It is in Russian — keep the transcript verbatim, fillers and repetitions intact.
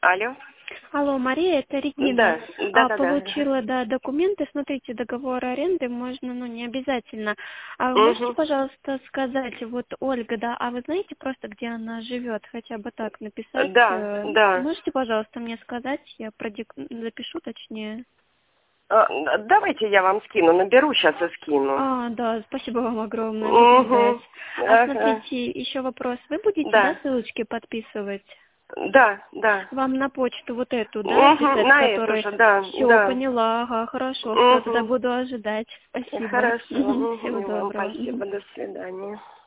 Алло. Алло, Мария, это Регина. Да, да, а, да, получила, да. да, документы. Смотрите, договор аренды можно, ну, не обязательно. А вы да. можете, Угу. пожалуйста, сказать, вот Ольга, да, а вы знаете просто, где она живет? Хотя бы так написать. Да, э, да. Можете, пожалуйста, мне сказать? Я продик... запишу точнее. А, давайте я вам скину, наберу сейчас и скину. А, да, спасибо вам огромное, буду ждать. Угу. А Ага. смотрите, еще вопрос. Вы будете, да, Да, ссылочки подписывать? да, да. Вам на почту вот эту, да, Угу. писать, На эту который... же, да, Все, да. поняла, ага, хорошо, все, тогда Угу. буду ожидать. Спасибо. Хорошо. Всего Угу. Вам доброго. Мгм. спасибо. До свидания.